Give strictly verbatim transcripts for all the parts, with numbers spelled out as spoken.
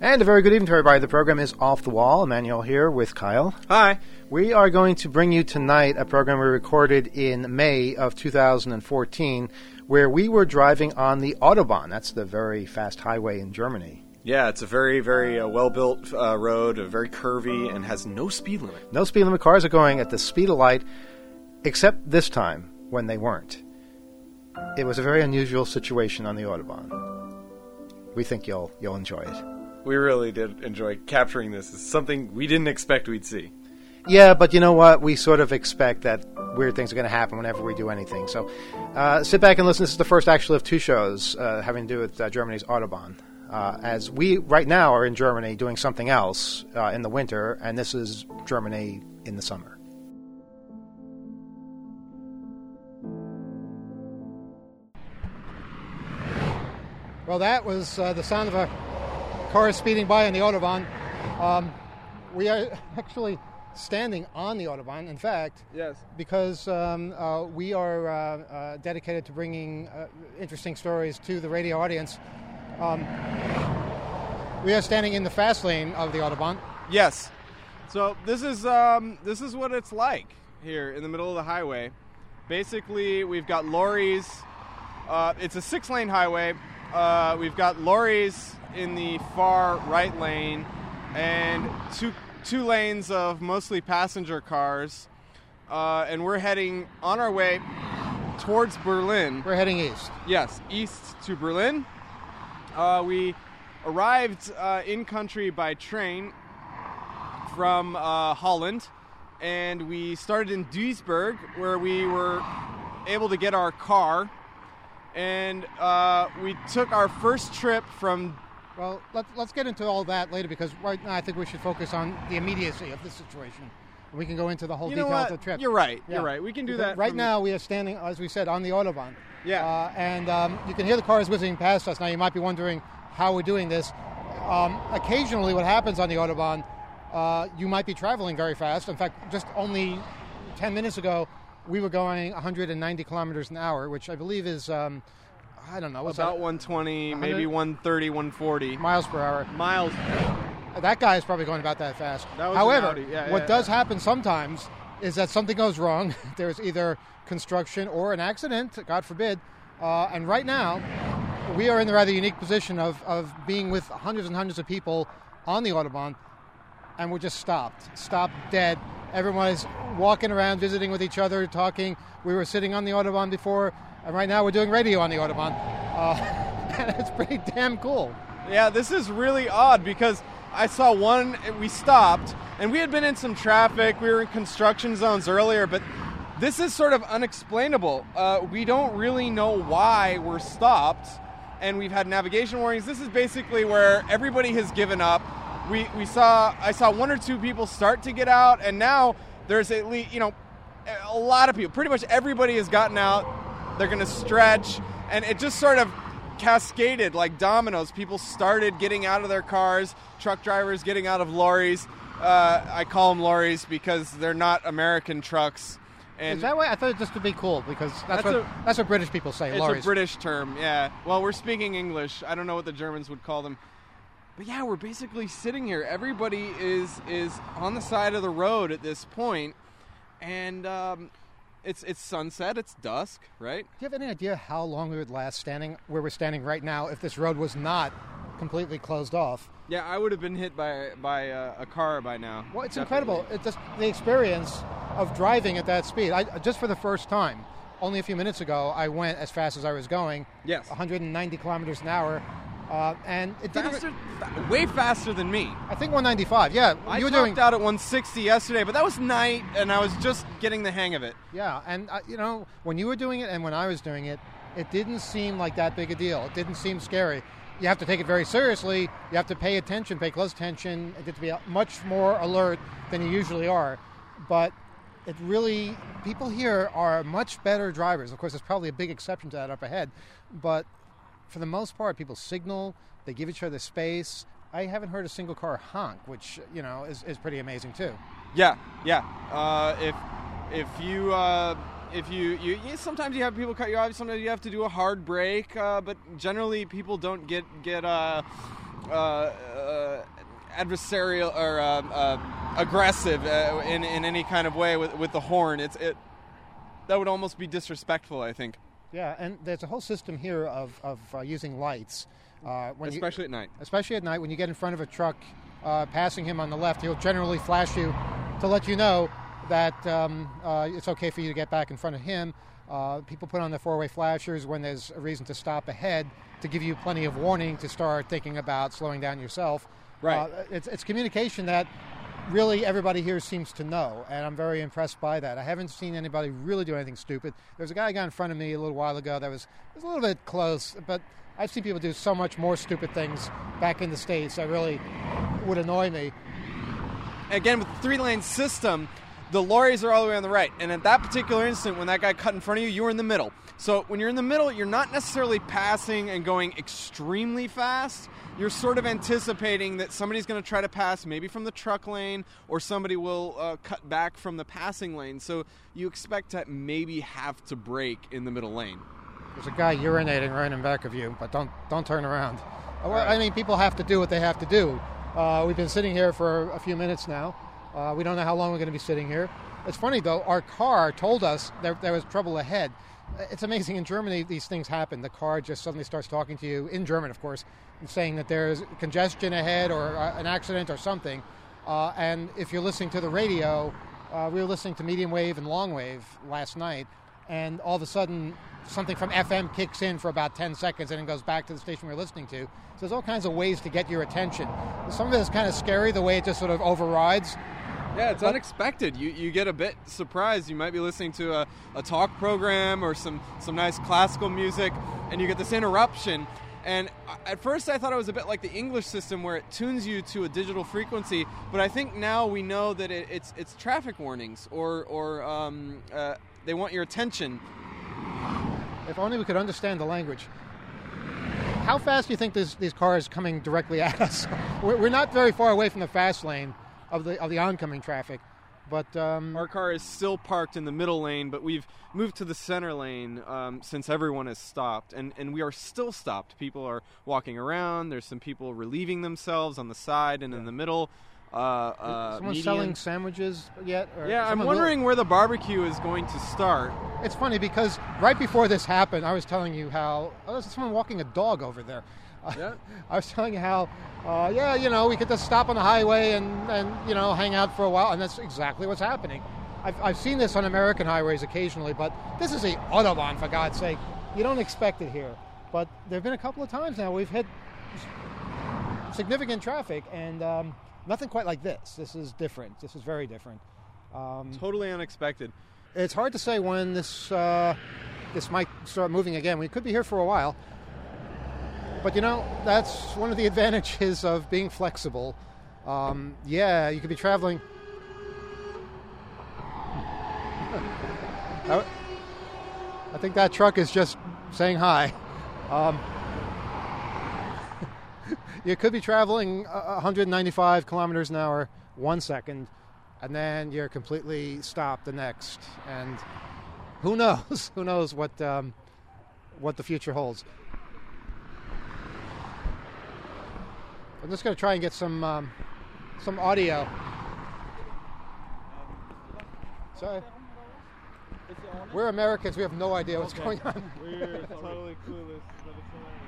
And a very good evening to everybody. The program is Off the Wall. Emmanuel here with Kyle. Hi. We are going to bring you tonight a program we recorded in May of two thousand fourteen where we were driving on the Autobahn. That's the very fast highway in Germany. Yeah, it's a very, very uh, well-built uh, road, uh, very curvy, and has no speed limit. No speed limit. Cars are going at the speed of light, except this time when they weren't. It was a very unusual situation on the Autobahn. We think you'll you'll enjoy it. We really did enjoy capturing this. It's something we didn't expect we'd see. Yeah, but you know what? We sort of expect that weird things are going to happen whenever we do anything. So uh, sit back and listen. This is the first actually of two shows uh, having to do with uh, Germany's Autobahn. Uh, as we right now are in Germany doing something else uh, in the winter, and this is Germany in the summer. Well, that was uh, the sound of a car speeding by on the Autobahn. Um, we are actually standing on the Autobahn, in fact, yes, because um, uh, we are uh, uh, dedicated to bringing uh, interesting stories to the radio audience. Um, we are standing in the fast lane of the Autobahn. Yes. So this is um, this is what it's like here in the middle of the highway. Basically, we've got lorries. Uh, it's a six-lane highway. Uh, we've got lorries in the far right lane and two two lanes of mostly passenger cars. Uh, and we're heading on our way towards Berlin. We're heading east. Yes, east to Berlin. Uh, we arrived uh, in country by train from uh, Holland, and we started in Duisburg, where we were able to get our car, and uh, we took our first trip from... Well, let, let's get into all that later, because right now I think we should focus on the immediacy of the situation. We can go into the whole you know details what? of the trip. You're right. Yeah. You're right. We can do because that. Right from now we are standing, as we said, on the Autobahn. Yeah. Uh, and um, you can hear the cars whizzing past us. Now you might be wondering how we're doing this. Um, occasionally what happens on the Autobahn, uh, you might be traveling very fast. In fact, just only ten minutes ago, we were going one hundred ninety kilometers an hour, which I believe is, um, I don't know. What's about that? one twenty, maybe one thirty, one forty. Miles per hour. Miles. That guy is probably going about that fast. That was However, an Audi. Yeah, what yeah, does yeah. happen sometimes is that something goes wrong. There's either construction or an accident, God forbid. Uh, and right now, we are in the rather unique position of, of being with hundreds and hundreds of people on the Autobahn, and we're just stopped, stopped dead. Everyone is walking around, visiting with each other, talking. We were sitting on the Autobahn before, and right now we're doing radio on the Autobahn. Uh, and it's pretty damn cool. Yeah, this is really odd because I saw one, we stopped, and we had been in some traffic. We were in construction zones earlier, but this is sort of unexplainable. Uh, we don't really know why we're stopped, and we've had navigation warnings. This is basically where everybody has given up. We we saw I saw one or two people start to get out, and now there's at least, you know, a lot of people. Pretty much everybody has gotten out. They're going to stretch, and it just sort of cascaded like dominoes. People started getting out of their cars, truck drivers getting out of lorries. Uh, I call them lorries because they're not American trucks. And is that way? I thought it just to be cool, because that's, That's what a- that's what British people say, it's lorries. a British term, yeah. Well, we're speaking English. I don't know what the Germans would call them. But yeah, we're basically sitting here. Everybody is is on the side of the road at this point, and um, it's it's sunset. It's dusk, right? Do you have any idea how long we would last standing where we're standing right now if this road was not completely closed off? Yeah, I would have been hit by by a, a car by now. Well, it's Definitely. incredible. It's just the experience of driving at that speed. I, just for the first time, only a few minutes ago, I went as fast as I was going. Yes. one hundred ninety kilometers an hour. Uh, and it didn't. Faster, fa- way faster than me. I think one ninety-five. Yeah, I you were topped doing. out at one sixty yesterday, but that was night, and I was just getting the hang of it. Yeah, and uh, you know, when you were doing it and when I was doing it, it didn't seem like that big a deal. It didn't seem scary. You have to take it very seriously. You have to pay attention, pay close attention, and to be much more alert than you usually are. But it really, people here are much better drivers. Of course, there's probably a big exception to that up ahead, but for the most part, people signal, they give each other space. I haven't heard a single car honk, which, you know, is, is pretty amazing too. Yeah, yeah. Uh, if if you uh, if you, you you sometimes you have people cut you off. Sometimes you have to do a hard brake, uh, but generally people don't get get uh, uh, uh, adversarial or uh, uh, aggressive uh, in in any kind of way with with the horn. It's it that would almost be disrespectful, I think. Yeah, and there's a whole system here of of uh, using lights, uh, when especially you, at night. Especially at night, when you get in front of a truck uh, passing him on the left, he'll generally flash you to let you know that um, uh, it's okay for you to get back in front of him. Uh, people put on the four-way flashers when there's a reason to stop ahead to give you plenty of warning to start thinking about slowing down yourself. Right. Uh, it's, it's communication that really everybody here seems to know, and I'm very impressed by that. I haven't seen anybody really do anything stupid. There was a guy who got in front of me a little while ago that was, was a little bit close, but I've seen people do so much more stupid things back in the States that really would annoy me. Again, with the three-lane system, the lorries are all the way on the right. And at that particular instant, when that guy cut in front of you, you were in the middle. So when you're in the middle, you're not necessarily passing and going extremely fast. You're sort of anticipating that somebody's going to try to pass maybe from the truck lane, or somebody will uh, cut back from the passing lane. So you expect to maybe have to brake in the middle lane. There's a guy urinating right in back of you, but don't don't turn around. Right. I mean, people have to do what they have to do. Uh, we've been sitting here for a few minutes now. Uh, we don't know how long we're going to be sitting here. It's funny, though, our car told us there, there was trouble ahead. It's amazing. In Germany, these things happen. The car just suddenly starts talking to you, in German, of course, and saying that there's congestion ahead or uh, an accident or something. Uh, and if you're listening to the radio, uh, we were listening to medium wave and long wave last night, and all of a sudden something from F M kicks in for about ten seconds and then goes back to the station we're listening to. So there's all kinds of ways to get your attention. Some of it is kind of scary, the way it just sort of overrides. Yeah, it's but, unexpected. You you get a bit surprised. You might be listening to a, a talk program or some, some nice classical music, and you get this interruption. And at first I thought it was a bit like the English system where it tunes you to a digital frequency, but I think now we know that it, it's it's traffic warnings, or, or um, uh, they want your attention. If only we could understand the language. How fast do you think this, these cars coming directly at us? We're, we're not very far away from the fast lane of the of the oncoming traffic, but um, our car is still parked in the middle lane, but we've moved to the center lane um, since everyone has stopped, and, and we are still stopped. People are walking around. There's some people relieving themselves on the side and yeah. in the middle. Uh, uh, Someone median. selling sandwiches yet? Or yeah, I'm wondering will... where the barbecue is going to start. It's funny because right before this happened, I was telling you how oh, there's someone walking a dog over there. Yeah. I was telling you how, uh, yeah, you know, we could just stop on the highway and, and, you know, hang out for a while, and that's exactly what's happening. I've, I've seen this on American highways occasionally, but this is a Autobahn, for God's sake. You don't expect it here. But there have been a couple of times now we've hit significant traffic, and um, nothing quite like this. This is different. This is very different. Um, totally unexpected. It's hard to say when this uh, this might start moving again. We could be here for a while. But, you know, that's one of the advantages of being flexible. Um, yeah, you could be traveling. I, I think that truck is just saying hi. Um, you could be traveling one hundred ninety-five kilometers an hour one second, and then you're completely stopped the next. And who knows? Who knows what um, what the future holds. I'm just going to try and get some um, some audio. Sorry. We're Americans. We have no idea what's okay. going on. We're totally clueless, but it's hilarious.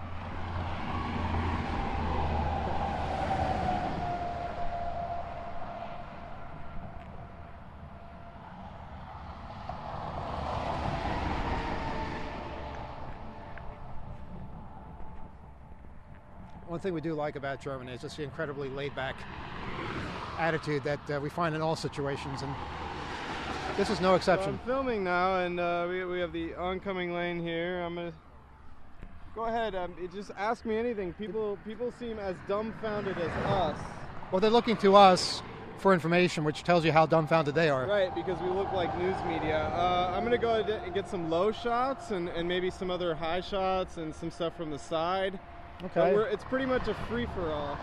One thing we do like about Germany is just the incredibly laid-back attitude that uh, we find in all situations, and this is no exception. So I'm filming now, and uh, we, we have the oncoming lane here. I'm gonna go ahead. Um, it just ask me anything. People people seem as dumbfounded as us. Well, they're looking to us for information, which tells you how dumbfounded they are. Right, because we look like news media. Uh, I'm gonna go ahead and get some low shots and, and maybe some other high shots and some stuff from the side. Okay. We're, it's pretty much a free-for-all.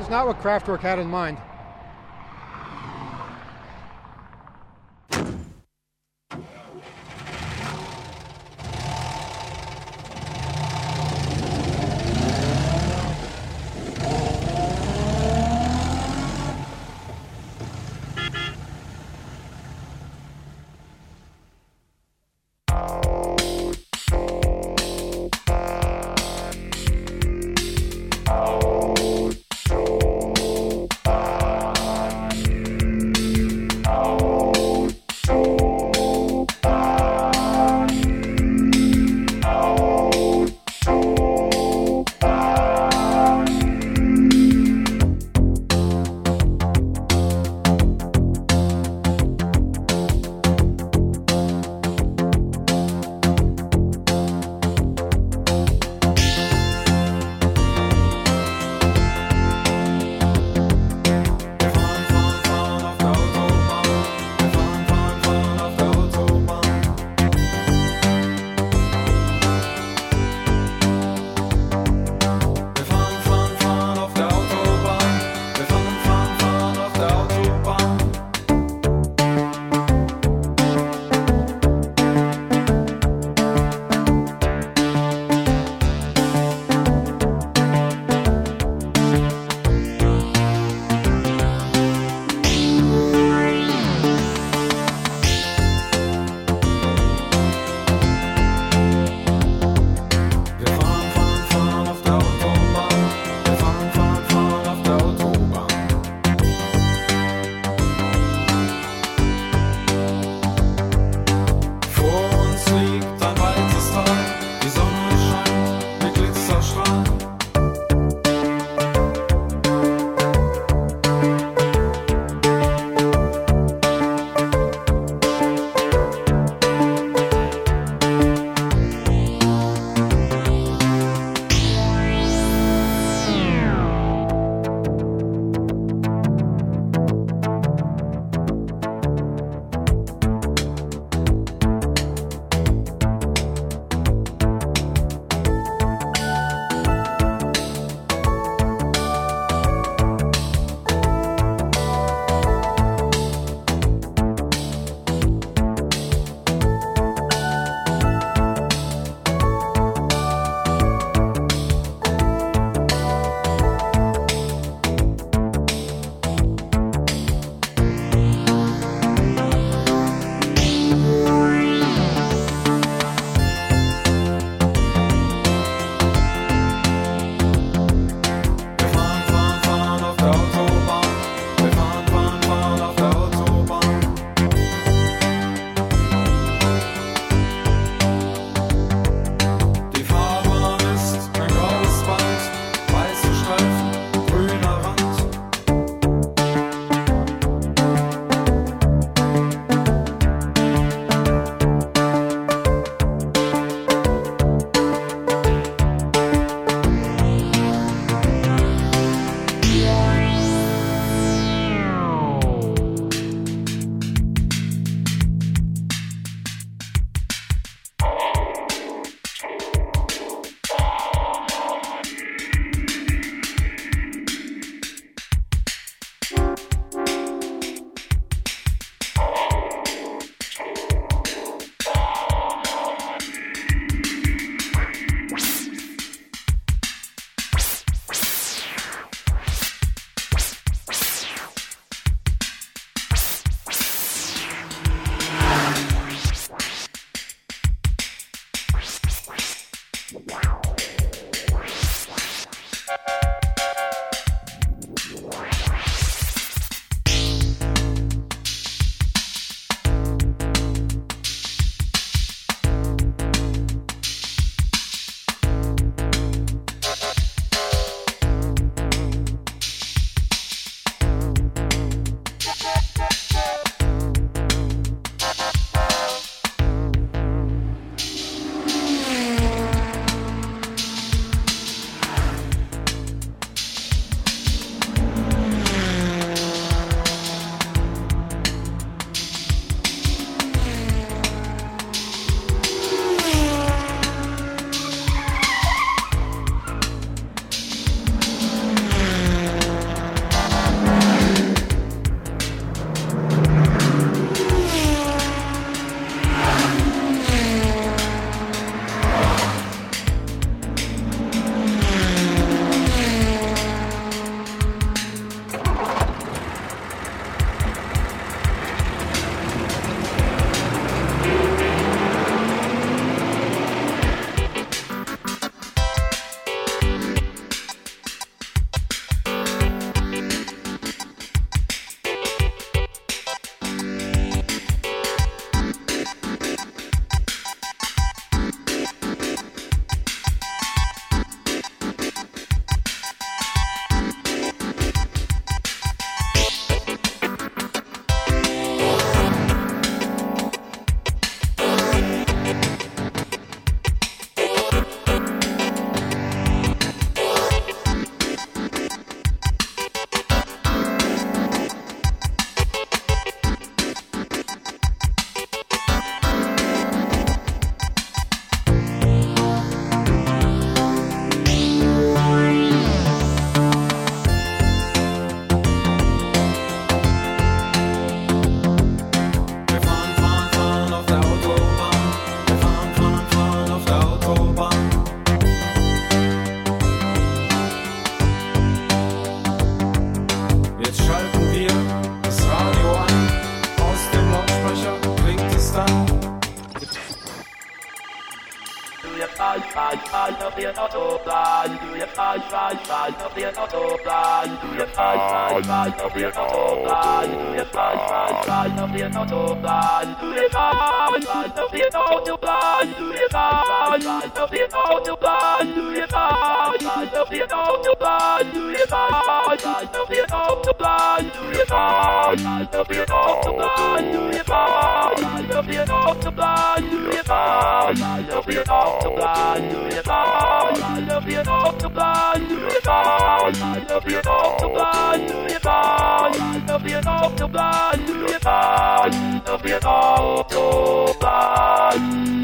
not what Kraftwerk had in mind. Oh, flash, flash, flash of the autobahn. Do you flash, flash, flash of the autobahn? Do you flash, flash, flash of the autobahn? Do you flash, flash, flash of the autobahn? Do you flash, flash of the autobahn? Do you flash, flash of the autobahn? Do you flash, flash of the autobahn? Do you flash, flash of the autobahn? Do you flash, flash of the autobahn? Do you flash, flash of the autobahn? Do you flash, flash of the autobahn? Do you flash, flash of the autobahn? Do you flash, flash of the autobahn? Do you flash, flash of the autobahn? Do you flash of the autobahn?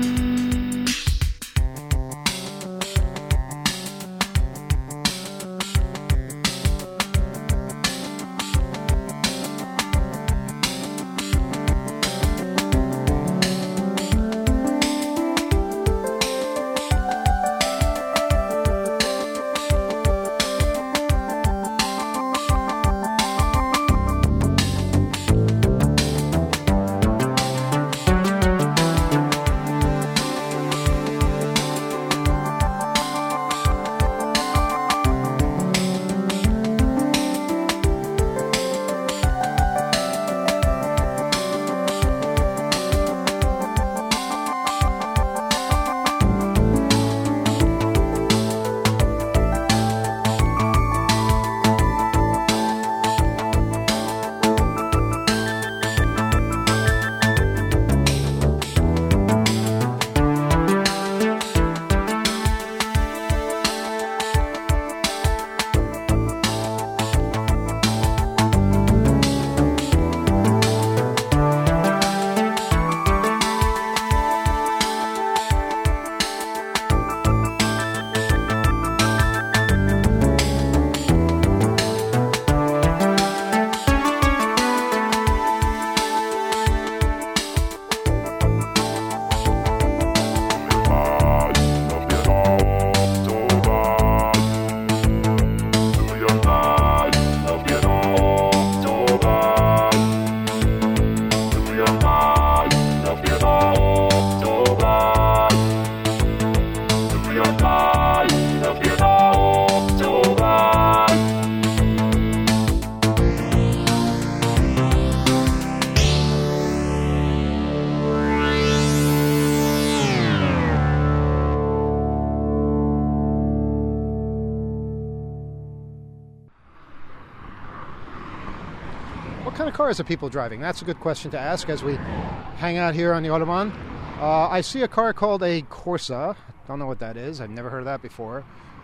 What kind of cars are people driving? That's a good question to ask as we hang out here on the Autobahn. Uh, I see a car called a Corsa. Don't know what that is. I've never heard of that before.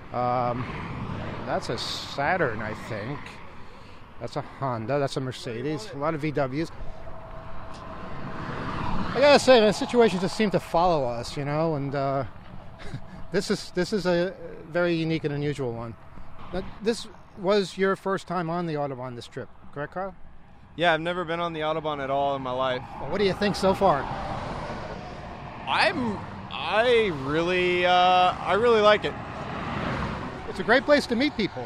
Um, that's a Saturn, I think. That's a Honda. That's a Mercedes. A lot of V Ws. I gotta say, the situations just seem to follow us, you know, and uh, this is this is a very unique and unusual one. Now, this was your first time on the Autobahn this trip, correct, Kyle? Yeah, I've never been on the Autobahn at all in my life. Well, what do you think so far? I'm, I really, uh, I really like it. It's a great place to meet people.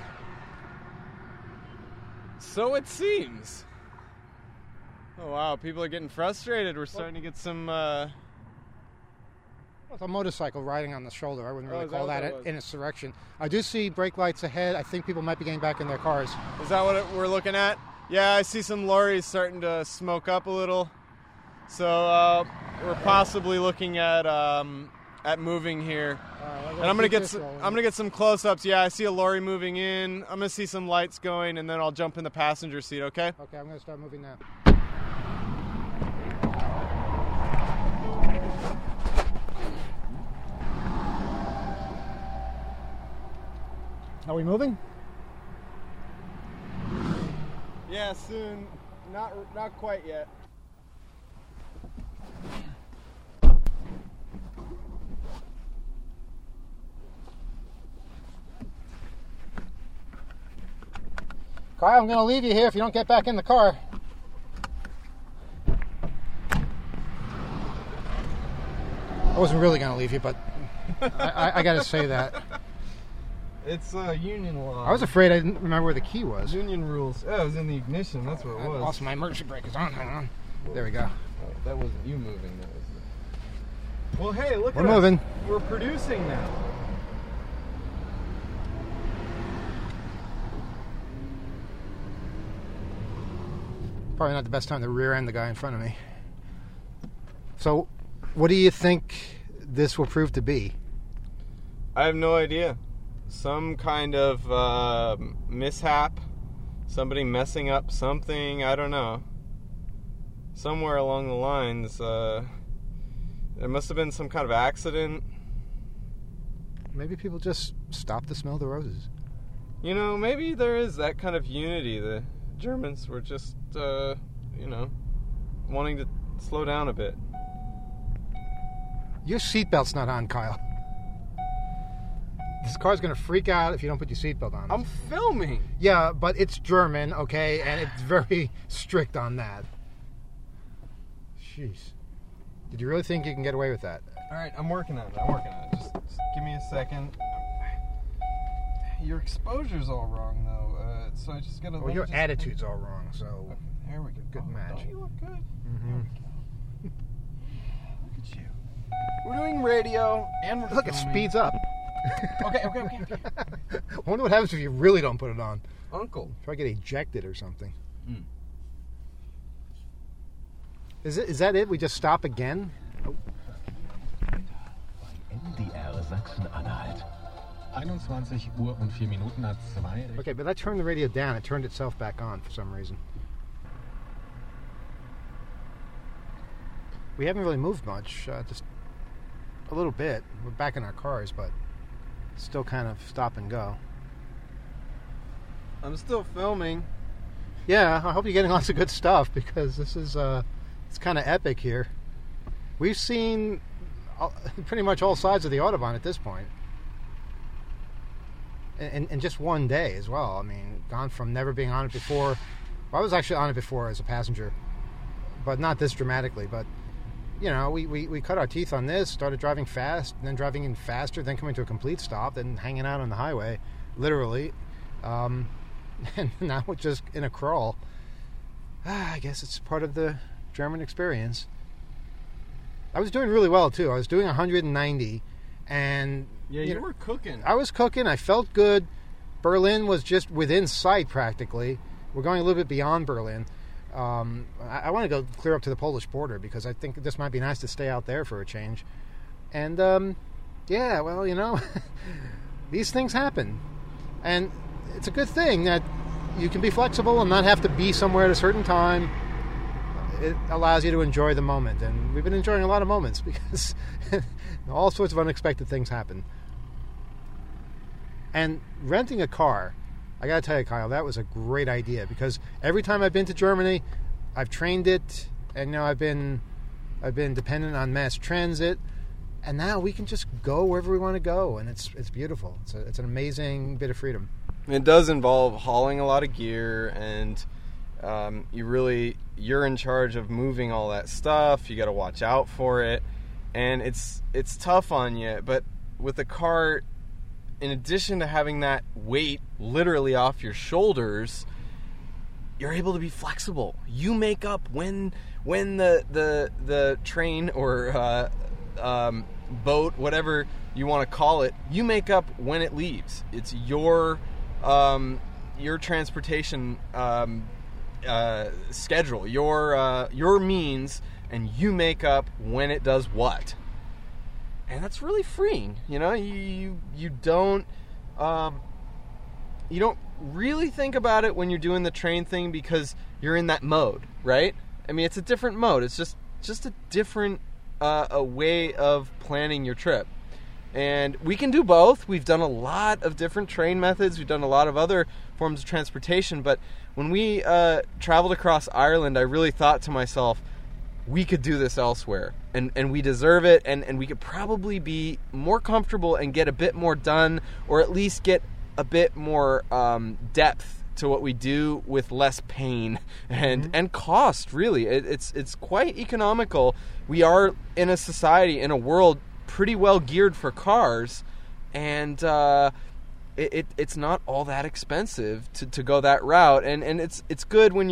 So it seems. Oh wow, people are getting frustrated. We're starting to get some. Uh... It's a motorcycle riding on the shoulder. I wouldn't really Oh, is that call what that, that was? an insurrection. I do see brake lights ahead. I think people might be getting back in their cars. Is that what it, we're looking at? Yeah, I see some lorries starting to smoke up a little. So uh, we're possibly looking at um, at moving here. Uh, And I'm gonna get some, I'm gonna get some close-ups. Yeah, I see a lorry moving in. I'm gonna see some lights going, and then I'll jump in the passenger seat. Okay? Okay, I'm gonna start moving now. Are we moving? Yeah, soon. Not not quite yet. Kyle, I'm going to leave you here if you don't get back in the car. I wasn't really going to leave you, but I, I, I got to say that. It's uh, union law. I was afraid I didn't remember where the key was. Union rules. Yeah, it was in the ignition. That's what it was. Also, my emergency brake is on. Hang on. There we go. Oh, that wasn't you moving. That was Well, hey, look We're at moving. us. We're producing now. Probably not the best time to rear end the guy in front of me. So, what do you think this will prove to be? I have no idea. Some kind of uh, mishap. Somebody messing up something. I don't know. Somewhere along the lines, uh, there must have been some kind of accident. Maybe people just stop to smell the roses. You know, maybe there is that kind of unity. The Germans were just, uh, you know, wanting to slow down a bit. Your seatbelt's not on, Kyle. This car's going to freak out if you don't put your seatbelt on. I'm filming. Yeah, but it's German, okay, and it's very strict on that. Jeez. Did you really think you can get away with that? All right, I'm working on it. I'm working on it. Just, just give me a second. Your exposure's all wrong, though. Uh, so I just gotta. Well, your just, attitude's all wrong, so. Okay, there we go. Good oh, match. Don't you look good? Mm-hmm. There we go. Look at you. We're doing radio and we're Look, it filming. speeds up. Okay, okay, okay, okay. I wonder what happens if you really don't put it on. Uncle. Probably get ejected or something. Mm. Is it? Is that it? We just stop again? N D R Sachsen-Anhalt. einundzwanzig Uhr und vier Minuten hat zwei. Okay, but I turned the radio down. It turned itself back on for some reason. We haven't really moved much. Uh, just a little bit. We're back in our cars, but still kind of stop and go. I'm still filming. Yeah, I hope you're getting lots of good stuff because this is uh, it's kind of epic here. We've seen all, pretty much all sides of the Autobahn at this point. In, in just one day as well. I mean, gone from never being on it before. Well, I was actually on it before as a passenger, but not this dramatically. But, you know, we, we, we cut our teeth on this, started driving fast, and then driving in faster, then coming to a complete stop, then hanging out on the highway, literally. Um, and now we're just in a crawl. Ah, I guess it's part of the German experience. I was doing really well, too. I was doing one hundred ninety, and... Yeah, you you know, were cooking. I was cooking. I felt good. Berlin was just within sight, practically. We're going a little bit beyond Berlin. Um, I, I want to go clear up to the Polish border because I think this might be nice to stay out there for a change. And, um, yeah, well, you know, these things happen. And it's a good thing that you can be flexible and not have to be somewhere at a certain time. It allows you to enjoy the moment. And we've been enjoying a lot of moments because all sorts of unexpected things happen. And renting a car, I got to tell you, Kyle, that was a great idea because every time I've been to Germany, I've trained it, and you know I've been, I've been dependent on mass transit, and now we can just go wherever we want to go, and it's it's beautiful. It's a, it's an amazing bit of freedom. It does involve hauling a lot of gear, and um, you really you're in charge of moving all that stuff. You got to watch out for it, and it's it's tough on you. But with the car, in addition to having that weight literally off your shoulders, you're able to be flexible. You make up when when the the the train or uh, um, boat, whatever you want to call it, you make up when it leaves. It's your um, your transportation um, uh, schedule, your uh, your means, and you make up when it does what. And that's really freeing, you know. You you, you don't um, you don't really think about it when you're doing the train thing because you're in that mode, right? I mean, it's a different mode. It's just just a different uh, a way of planning your trip. And we can do both. We've done a lot of different train methods. We've done a lot of other forms of transportation. But when we uh, traveled across Ireland, I really thought to myself, we could do this elsewhere, and, and we deserve it, and, and we could probably be more comfortable and get a bit more done, or at least get a bit more um, depth to what we do with less pain and mm-hmm. and cost, really. It, it's it's quite economical. We are in a society, in a world, pretty well geared for cars, and uh, it, it it's not all that expensive to, to go that route, and, and it's it's good when you're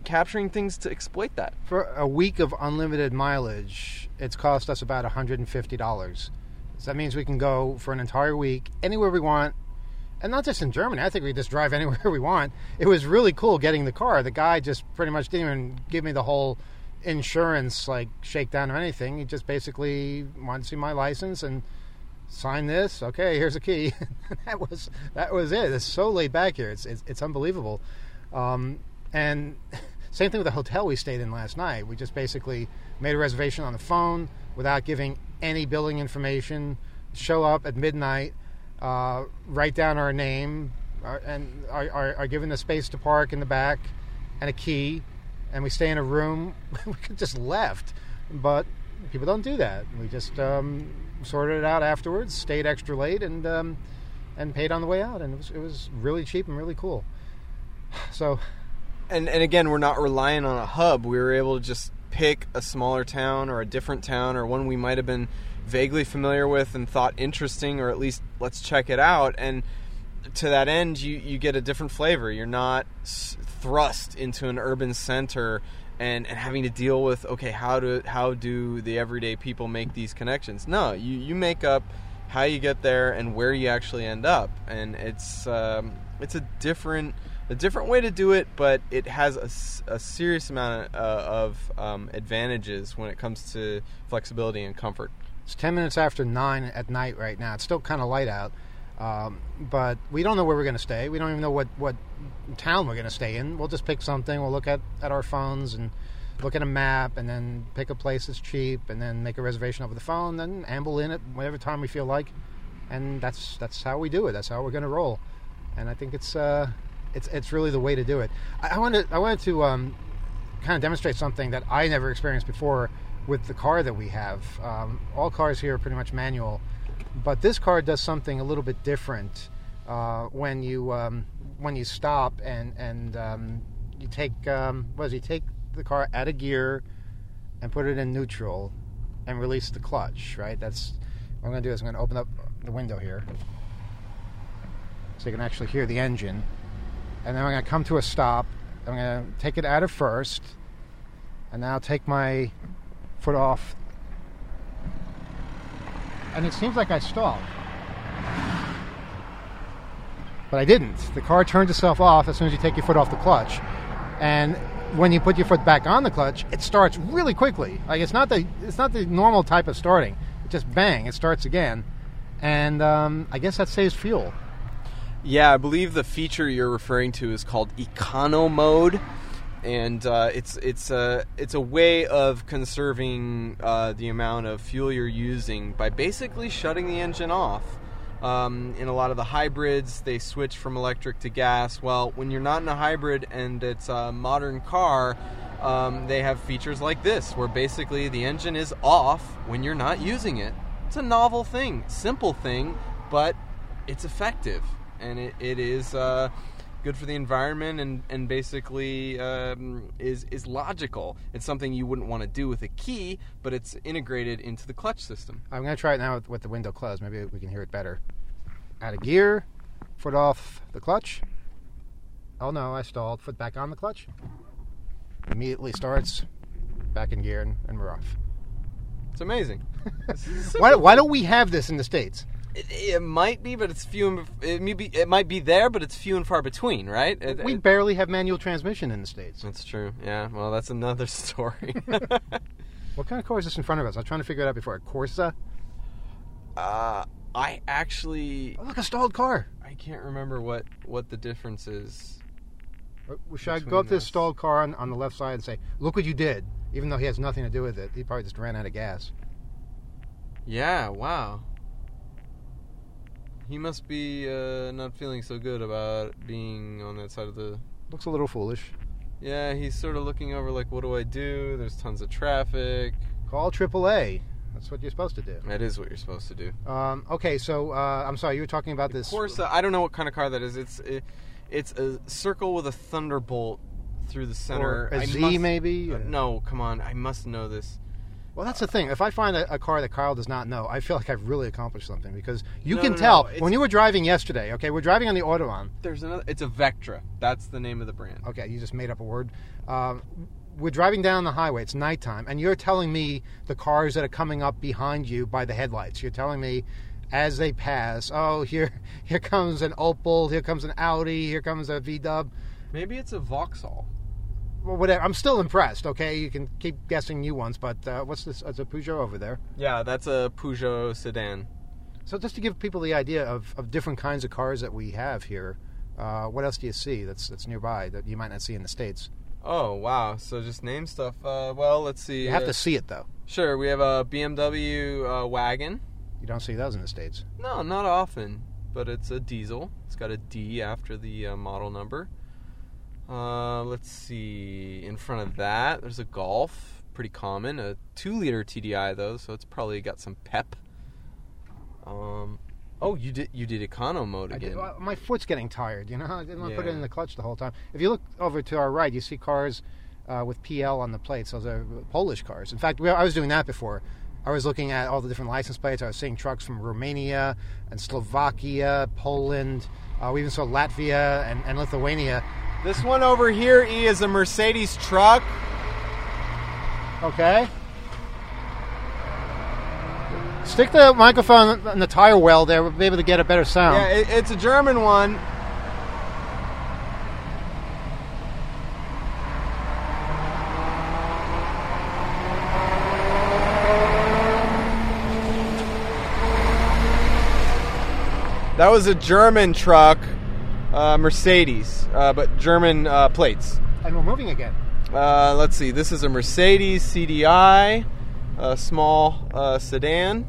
capturing things to exploit that. For a week of unlimited mileage, it's cost us about one hundred fifty dollars. So that means we can go for an entire week anywhere we want. And not just in Germany. I think we just drive anywhere we want. It was really cool getting the car. The guy just pretty much didn't even give me the whole insurance, like, shakedown or anything. He just basically wanted to see my license and sign this. Okay, here's a key. that was that was it. It's so laid back here. It's it's, it's unbelievable. Um, and same thing with the hotel we stayed in last night. We just basically made a reservation on the phone without giving any billing information. Show up at midnight. Uh, write down our name our, and are, are, are given the space to park in the back and a key, and we stay in a room. We could just left, but people don't do that. We just um, sorted it out afterwards, stayed extra late, and um, and paid on the way out, and it was it was really cheap and really cool. So, and and again, we're not relying on a hub. We were able to just pick a smaller town or a different town or one we might have been vaguely familiar with and thought interesting, or at least let's check it out. And to that end, you, you get a different flavor. You're not s- thrust into an urban center and, and having to deal with, okay, how do how do the everyday people make these connections? No, you, you make up how you get there and where you actually end up. And it's um, it's a different a different way to do it, but it has a, a serious amount of, uh, of um, advantages when it comes to flexibility and comfort. It's ten minutes after nine at night right now. It's still kind of light out, um, but we don't know where we're going to stay. We don't even know what, what town we're going to stay in. We'll just pick something. We'll look at, at our phones and look at a map, and then pick a place that's cheap, and then make a reservation over the phone, then amble in at whatever time we feel like, and that's that's how we do it. That's how we're going to roll, and I think it's uh, it's it's really the way to do it. I, I wanted I wanted to um, kind of demonstrate something that I never experienced before with the car that we have. Um, all cars here are pretty much manual, but this car does something a little bit different uh, when you um, when you stop and and um, you take um, what is it, you take the car out of gear and put it in neutral and release the clutch. Right. That's what I'm going to do. Is I'm going to open up the window here so you can actually hear the engine, and then I'm going to come to a stop. I'm going to take it out of first, and now take my foot off, and it seems like I stalled, but I didn't. The car turns itself off as soon as you take your foot off the clutch, and when you put your foot back on the clutch, it starts really quickly. Like it's not the it's not the normal type of starting. It just bang, it starts again, and um, I guess that saves fuel. Yeah, I believe the feature you're referring to is called Econo Mode. And uh, it's it's a it's a way of conserving uh, the amount of fuel you're using by basically shutting the engine off. Um, in a lot of the hybrids, they switch from electric to gas. Well, when you're not in a hybrid and it's a modern car, um, they have features like this, where basically the engine is off when you're not using it. It's a novel thing, simple thing, but it's effective, and it, it is. Uh, good for the environment, and, and basically um, is is logical. It's something you wouldn't want to do with a key, but it's integrated into the clutch system. I'm going to try it now with, with the window closed. Maybe we can hear it better. Out of gear, foot off the clutch. Oh no, I stalled. Foot back on the clutch. Immediately starts, back in gear, and, and we're off. It's amazing. why, why don't we have this in the States? It, it might be, but it's few. And, it may be. It might be there, but it's few and far between, right? It, we it, barely have manual transmission in the States. That's true. Yeah. Well, that's another story. What kind of car is this in front of us? I was trying to figure it out before. A Corsa? Uh, I actually. Oh, look, a stalled car. I can't remember what, what the difference is. Should I go up to this stalled car on, on the left side and say, "Look what you did," even though he has nothing to do with it? He probably just ran out of gas. Yeah. Wow. He must be uh, not feeling so good about being on that side of the... Looks a little foolish. Yeah, he's sort of looking over like, what do I do? There's tons of traffic. Call triple A. That's what you're supposed to do. That is what you're supposed to do. Um, okay, so uh, I'm sorry, you were talking about the this... Corsa, I don't know what kind of car that is. It's it, it's a circle with a thunderbolt through the center. Or a I Z, must, maybe? Uh, no, come on. I must know this. Well, that's the thing. If I find a, a car that Kyle does not know, I feel like I've really accomplished something because you No, can no, tell no, when you were driving yesterday. Okay, we're driving on the Autobahn. There's another. It's a Vectra. That's the name of the brand. Okay, you just made up a word. Um, we're driving down the highway. It's nighttime, and you're telling me the cars that are coming up behind you by the headlights. You're telling me as they pass, oh, here, here comes an Opel, here comes an Audi, here comes a V-Dub. Maybe it's a Vauxhall. Well, whatever. I'm still impressed. Okay, you can keep guessing new ones, but uh, what's this? It's a Peugeot over there. Yeah, that's a Peugeot sedan. So just to give people the idea of, of different kinds of cars that we have here, uh, what else do you see that's that's nearby that you might not see in the States? Oh, wow. So just name stuff. Uh, well, let's see. You have uh, to see it, though. Sure, we have a B M W uh, wagon. You don't see those in the States. No, not often, but it's a diesel. It's got a D after the uh, model number. Uh, let's see. In front of that, there's a Golf. Pretty common. A two-liter T D I, though, so it's probably got some pep. Um, oh, you did you did econo mode I again. did, well, my foot's getting tired, you know? I didn't want to put it Yeah. in the clutch the whole time. If you look over to our right, you see cars uh, with P L on the plates. Those are Polish cars. In fact, we, I was doing that before. I was looking at all the different license plates. I was seeing trucks from Romania and Slovakia, Poland. Uh, we even saw Latvia and, and Lithuania. This one over here, E, is a Mercedes truck. Okay. Stick the microphone in the tire well there. We'll be able to get a better sound. Yeah, it, it's a German one. That was a German truck, uh, Mercedes, uh, but German uh, plates. And we're moving again. Uh, let's see. This is a Mercedes C D I, a small uh, sedan,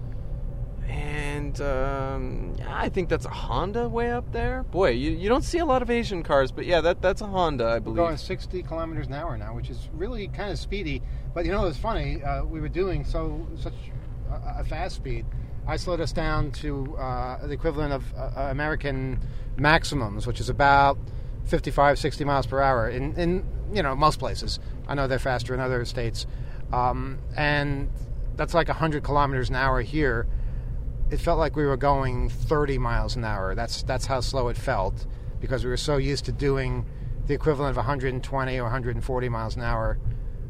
and um, I think that's a Honda way up there. Boy, you, you don't see a lot of Asian cars, but yeah, that that's a Honda, I We're believe. going sixty kilometers an hour now, which is really kind of speedy. But you know, it's funny. Uh, we were doing so such a, a fast speed. I slowed us down to uh, the equivalent of uh, American maximums, which is about fifty-five, sixty miles per hour in, in you know most places. I know they're faster in other states, um, and that's like one hundred kilometers an hour here. It felt like we were going thirty miles an hour. That's that's how slow it felt because we were so used to doing the equivalent of one hundred twenty or one hundred forty miles an hour.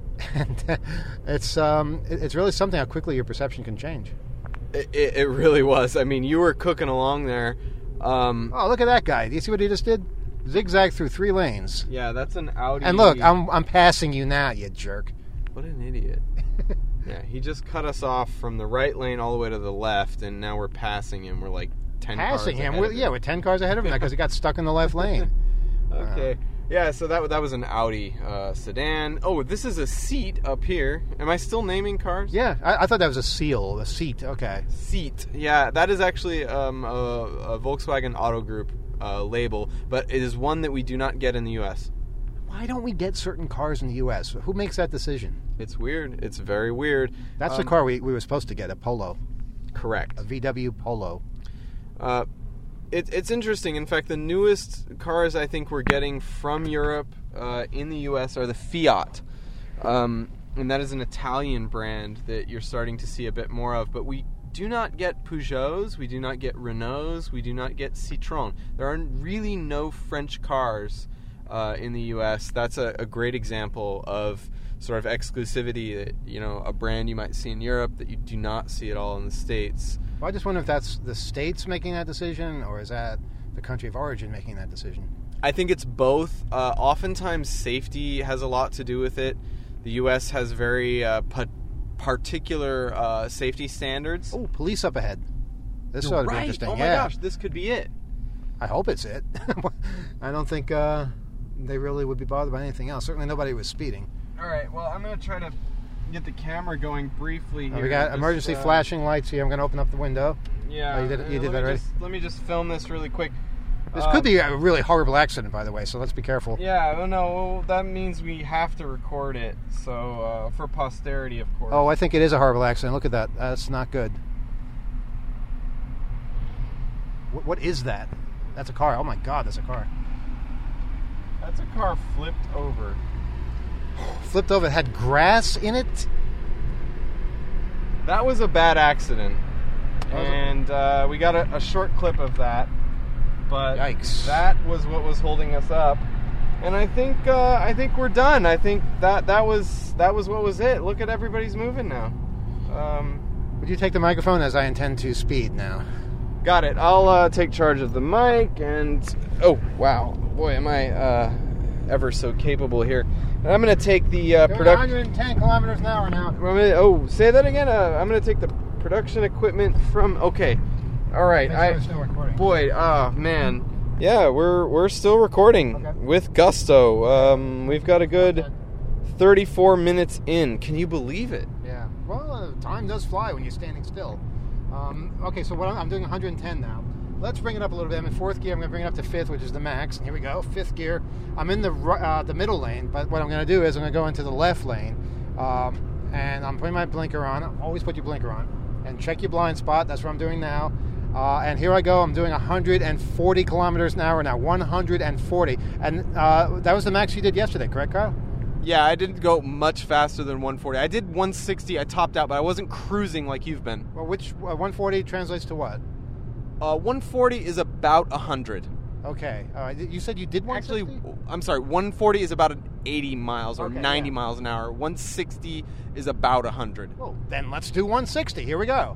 And it's um, it, it's really something how quickly your perception can change. It, it, it really was. I mean, you were cooking along there. Um, Oh, look at that guy! Do you see what he just did? Zigzag through three lanes. yeah, that's an Audi. And look, I'm I'm passing you now, you jerk. What an idiot. Yeah, he just cut us off from the right lane all the way to the left, and now we're passing him. We're like ten Passing cars him? ahead We're, of yeah, we're ten cars ahead of him because he got stuck in the left lane. Okay. Yeah, so that that was an Audi uh, sedan. Oh, this is a seat up here. Am I still naming cars? Yeah, I, I thought that was a seal, a seat. Okay. Seat. Yeah, that is actually um, a, a Volkswagen Auto Group uh, label, but it is one that we do not get in the U S. Why don't we get certain cars in the U S? Who makes that decision? It's weird. It's very weird. That's Um, the car we, we were supposed to get, a Polo, Correct. a V W Polo. Uh, it, it's interesting. In fact, the newest cars I think we're getting from Europe uh, in the U S are the Fiat. Um, and that is an Italian brand that you're starting to see a bit more of. But we do not get Peugeots, we do not get Renaults, we do not get Citroën. There are really no French cars uh, in the U S. That's a, a great example of sort of exclusivity that, you know, a brand you might see in Europe that you do not see at all in the States. Well, I just wonder if that's the states making that decision, or is that the country of origin making that decision? I think it's both. Uh, oftentimes, safety has a lot to do with it. The U S has very uh, pa- particular uh, safety standards. Oh, police up ahead. This You're ought to be right. interesting. Oh my yeah. gosh, this could be it. I hope it's it. I don't think uh, they really would be bothered by anything else. Certainly nobody was speeding. All right. Well, I'm going to try to get the camera going briefly Uh, here. we got Just, emergency uh, flashing lights here. I'm going to open up the window. Yeah. Oh, you did- uh, you did let that me already? Just, let me just film this really quick. This Um, could be a really horrible accident, by the way, so let's be careful. Yeah. Well, no. Well, that means we have to record it. So uh, for posterity, of course. Oh, I think it is a horrible accident. Look at that. That's not good. What, what is that? That's a car. Oh, my God, that's a car. That's a car flipped over. Flipped over. It had grass in it. that was a bad accident. That was a- And uh, we got a, a short clip of that. But Yikes. that was what was holding us up. And I think uh, I think we're done. I think that, that was that was what was it. Look at everybody's moving now. Um, Would you take the microphone as I intend to speed now? got it. I'll uh, take charge of the mic and oh wow, boy, am I uh, ever so capable here. And I'm gonna take the uh, Doing production. one hundred ten kilometers an hour now. Oh, say that again. Uh, I'm gonna take the production equipment from. Okay, all right. Make sure I it's still recording. boy, oh man. Yeah, we're we're still recording Okay. with gusto. Um, we've got a good Okay. thirty-four minutes in. Can you believe it? Yeah. Well, uh, time does fly when you're standing still. Um, okay, so what I'm, I'm doing one hundred ten now. Let's bring it up a little bit. I'm in fourth gear. I'm going to bring it up to fifth, which is the max. And here we go, fifth gear. I'm in the ri- uh, the middle lane, but what I'm going to do is I'm going to go into the left lane, um, and I'm putting my blinker on. Always put your blinker on, and check your blind spot. That's what I'm doing now. Uh, and here I go. I'm doing one hundred forty kilometers an hour now. one hundred forty, and uh, that was the max you did yesterday, correct, Kyle? Yeah, I didn't go much faster than one forty. I did one sixty. I topped out, but I wasn't cruising like you've been. Well, which uh, one forty translates to what? Uh, one forty is about one hundred. Okay. All right. You said you did one sixty? Actually, I'm sorry. one forty is about eighty miles or Okay, ninety yeah. miles an hour. one sixty is about one hundred. Well, then let's do one sixty. Here we go.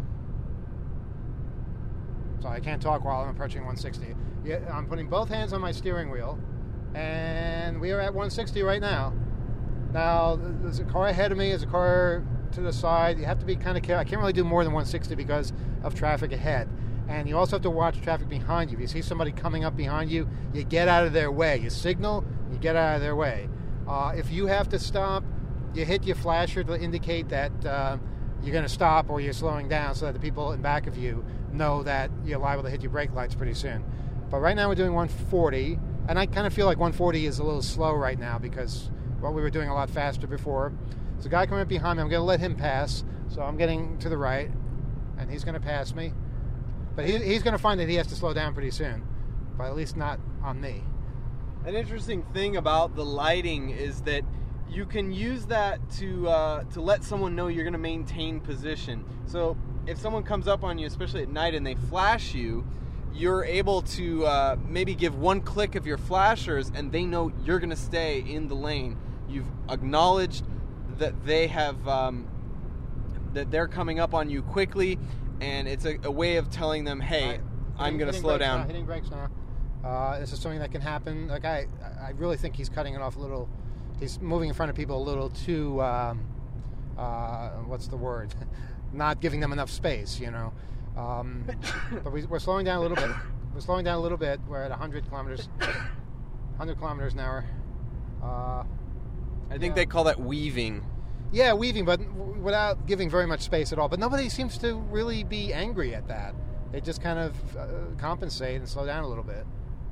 So I can't talk while I'm approaching one sixty. Yeah, I'm putting both hands on my steering wheel, and we are at one sixty right now. Now, there's a car ahead of me, there's a car to the side. You have to be kind of careful. I can't really do more than one sixty because of traffic ahead. And you also have to watch traffic behind you. If you see somebody coming up behind you, you get out of their way. You signal, you get out of their way. Uh, if you have to stop, you hit your flasher to indicate that uh, you're going to stop or you're slowing down so that the people in back of you know that you're liable to hit your brake lights pretty soon. But right now we're doing one forty, and I kind of feel like one forty is a little slow right now because well, we were doing a lot faster before. There's a guy coming up behind me. I'm going to let him pass, so I'm getting to the right, and he's going to pass me. But he, he's going to find that he has to slow down pretty soon, but at least not on me. An interesting thing about the lighting is that you can use that to uh, to let someone know you're going to maintain position. So if someone comes up on you, especially at night, and they flash you, you're able to uh, maybe give one click of your flashers, and they know you're going to stay in the lane. You've acknowledged that they have um, that they're coming up on you quickly, and it's a, a way of telling them, "Hey, Right. I'm Hitting- going to hitting slow brakes down." Now, hitting brakes now. Uh, this is something that can happen. Like I, I really think he's cutting it off a little. He's moving in front of people a little too. Um, uh, what's the word? Not giving them enough space, you know. Um, but we, we're slowing down a little bit. We're slowing down a little bit. We're at one hundred kilometers, one hundred kilometers an hour. Uh, I think Yeah. they call that weaving. yeah, weaving, but w- without giving very much space at all. But nobody seems to really be angry at that. They just kind of uh, compensate and slow down a little bit.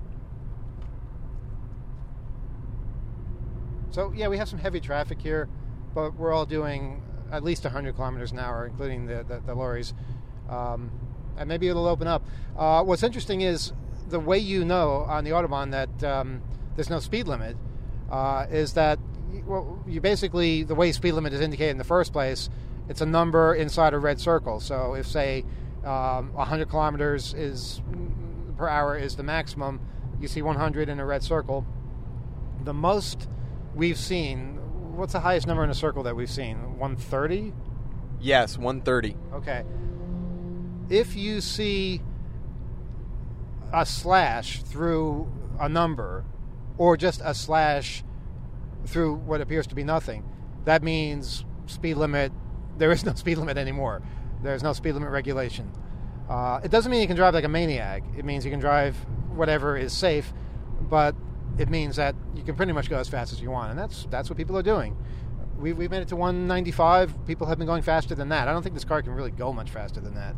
So, yeah, we have some heavy traffic here, but we're all doing at least one hundred kilometers an hour, including the, the, the lorries. Um, and maybe it'll open up. Uh, what's interesting is the way you know on the Autobahn that um, there's no speed limit uh, is that you, well, you basically, the way speed limit is indicated in the first place, it's a number inside a red circle. So if, say, um, one hundred kilometers is per hour is the maximum, you see one hundred in a red circle. The most we've seen, what's the highest number in a circle that we've seen? one thirty? Yes, one thirty. Okay. If you see a slash through a number, or just a slash through what appears to be nothing, that means speed limit, there is no speed limit anymore. There's no speed limit regulation. Uh, it doesn't mean you can drive like a maniac. It means you can drive whatever is safe, but it means that you can pretty much go as fast as you want, and that's that's what people are doing. We've, we've made it to one ninety-five. People have been going faster than that. I don't think this car can really go much faster than that.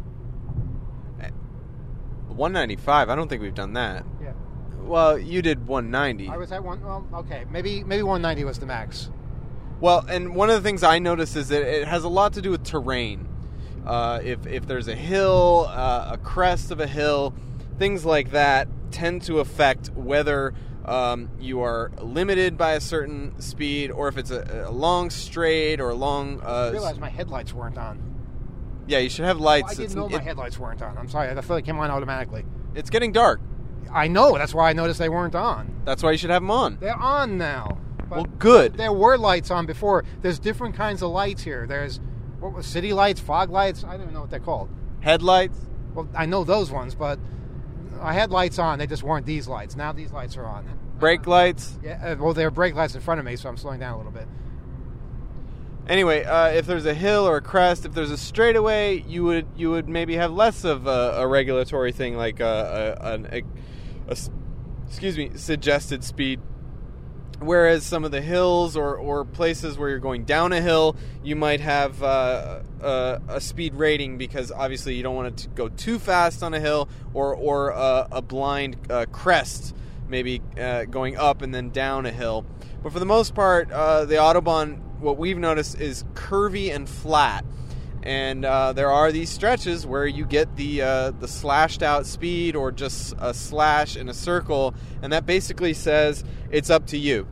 one ninety-five, I don't think we've done that. Yeah. Well, you did one ninety. I was at one, well, okay, maybe maybe one ninety was the max. Well, and one of the things I noticed is that it has a lot to do with terrain. Uh, if, if there's a hill, uh, a crest of a hill, things like that tend to affect whether um, you are limited by a certain speed or if it's a, a long straight or a long... I Uh, realized my headlights weren't on. Yeah, you should have Oh, lights. I didn't It's- know my it- headlights weren't on. I'm sorry. I feel like they came on automatically. it's getting dark. I know. That's why I noticed they weren't on. That's why you should have them on. They're on now. But Well, good. There were lights on before. There's different kinds of lights here. There's what was city lights, fog lights. I don't even know what they're called. Headlights. Well, I know those ones, but I had lights on. They just weren't these lights. Now these lights are on. Brake lights. Yeah. uh, Well, there are brake lights in front of me, so I'm slowing down a little bit. Anyway, uh, if there's a hill or a crest, if there's a straightaway, you would you would maybe have less of a, a regulatory thing like a, a, an, a, a s- excuse me suggested speed. Whereas some of the hills or, or places where you're going down a hill, you might have uh, a, a speed rating because obviously you don't want it to go too fast on a hill or or a, a blind uh, crest, maybe uh, going up and then down a hill. But for the most part, uh, the Autobahn, what we've noticed is curvy and flat. And uh, there are these stretches where you get the uh, the slashed out speed or just a slash in a circle, and that basically says it's up to you.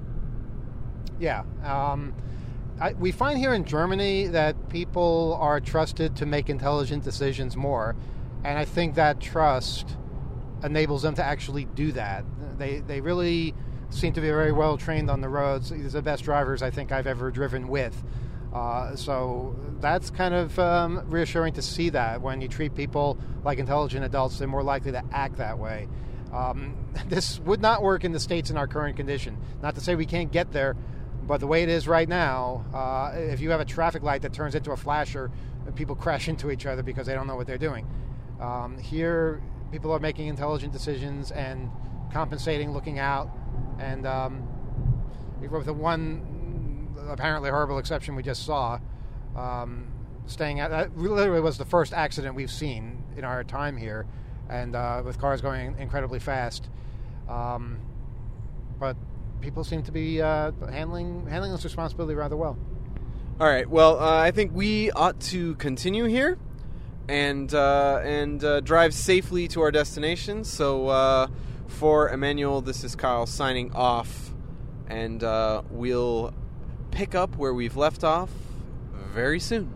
Yeah. Um, I, we find here in Germany that people are trusted to make intelligent decisions more, and I think that trust enables them to actually do that. They they really seem to be very well trained on the roads. These are the best drivers I think I've ever driven with. Uh, so that's kind of um, reassuring to see that when you treat people like intelligent adults, they're more likely to act that way. Um, this would not work in the States in our current condition. Not to say we can't get there, but the way it is right now, uh, if you have a traffic light that turns into a flasher, people crash into each other because they don't know what they're doing. Um, here, people are making intelligent decisions and compensating, looking out, and um, with the one apparently horrible exception we just saw, um, staying at that literally was the first accident we've seen in our time here, and uh, with cars going incredibly fast. Um, but people seem to be uh, handling handling this responsibility rather well. All right. Well, uh, I think we ought to continue here and uh, and uh, drive safely to our destination. So uh, for Emmanuel, this is Kyle signing off, and uh, we'll pick up where we've left off very soon.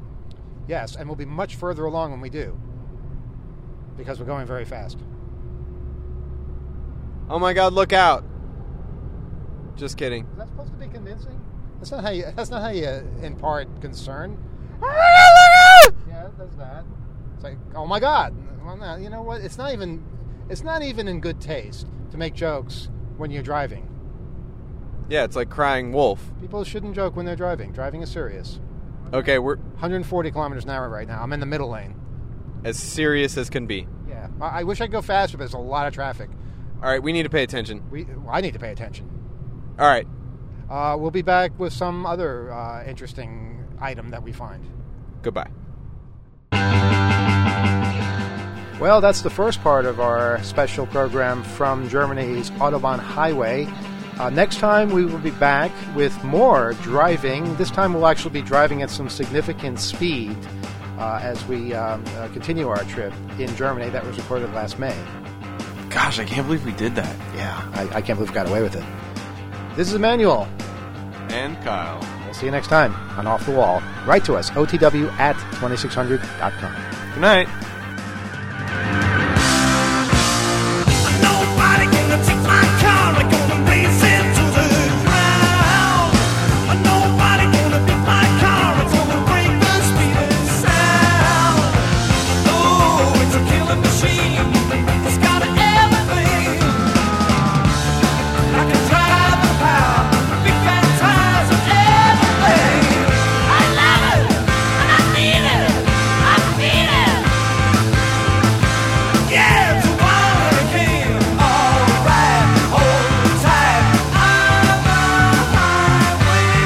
Yes, and we'll be much further along when we do, because we're going very fast. Oh my God! Look out! Just kidding. Is that supposed to be convincing? That's not how you. That's not how you impart concern. Yeah, that's that. It's like, oh my God! Well, now, you know what? It's not even. It's not even in good taste to make jokes when you're driving. Yeah, it's like crying wolf. People shouldn't joke when they're driving. Driving is serious. Okay, we're one hundred forty kilometers an hour right now. I'm in the middle lane. as serious as can be. Yeah, I, I wish I'd go faster, but there's a lot of traffic. All right, we need to pay attention. We, I need to pay attention. All right. Uh, we'll be back with some other uh, interesting item that we find. Goodbye. Well, that's the first part of our special program from Germany's Autobahn Highway. Uh, next time we will be back with more driving. This time we'll actually be driving at some significant speed uh, as we um, uh, continue our trip in Germany. That was recorded last May. Gosh, I can't believe we did that. Yeah, I, I can't believe we got away with it. This is Emmanuel. And Kyle. We'll see you next time on Off the Wall. Write to us, O T W at twenty-six hundred dot com. Good night. Nobody gonna take my car, I'm gonna race it to the ground. Nobody gonna beat my car, it's gonna break the speedest sound. Oh, it's a killing machine, it's got everything. I can drive the power, big fat tires and everything. I love it, and I need it, I need it. Yeah, it's a wild hurricane. Alright, hold tight. I'm a highway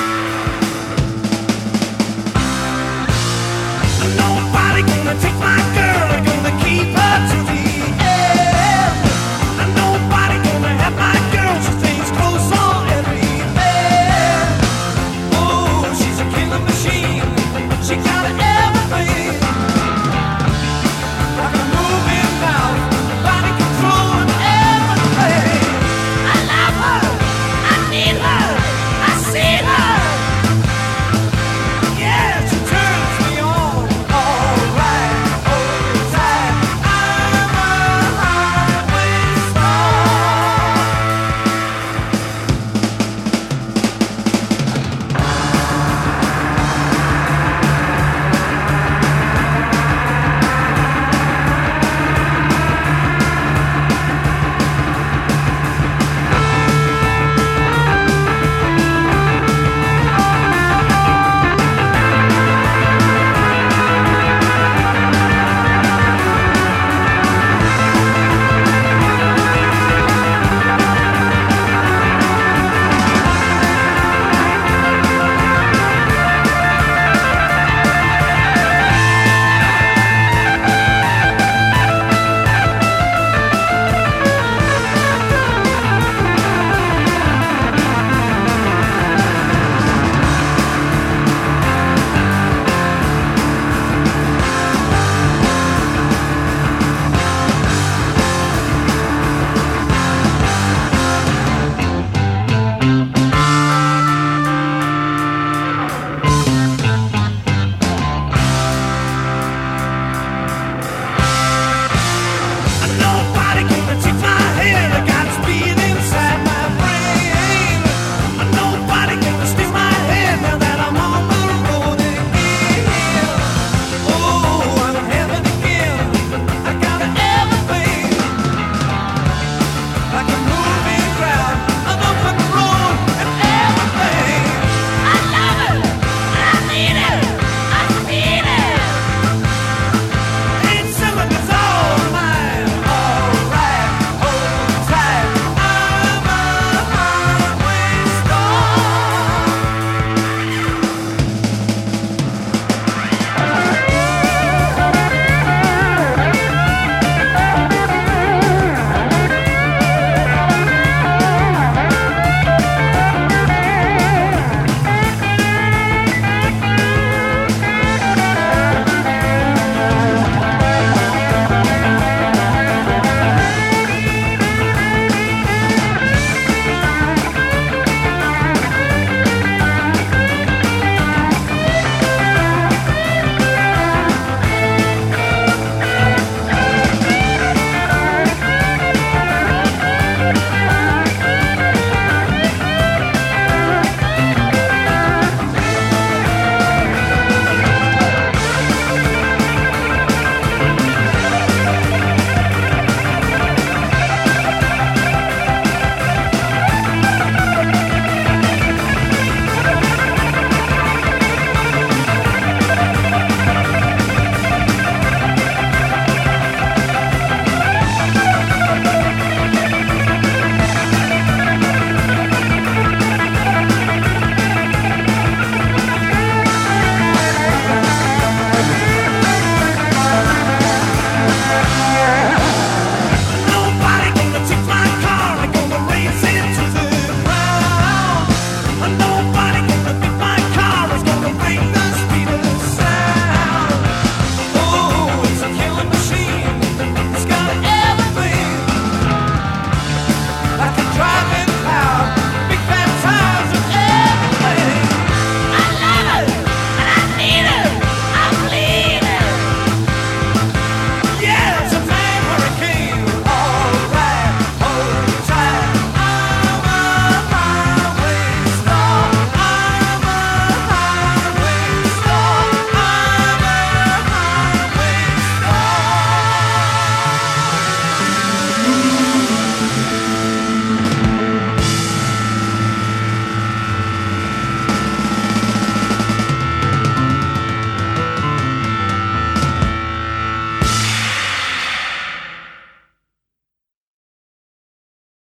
star. Nobody gonna take my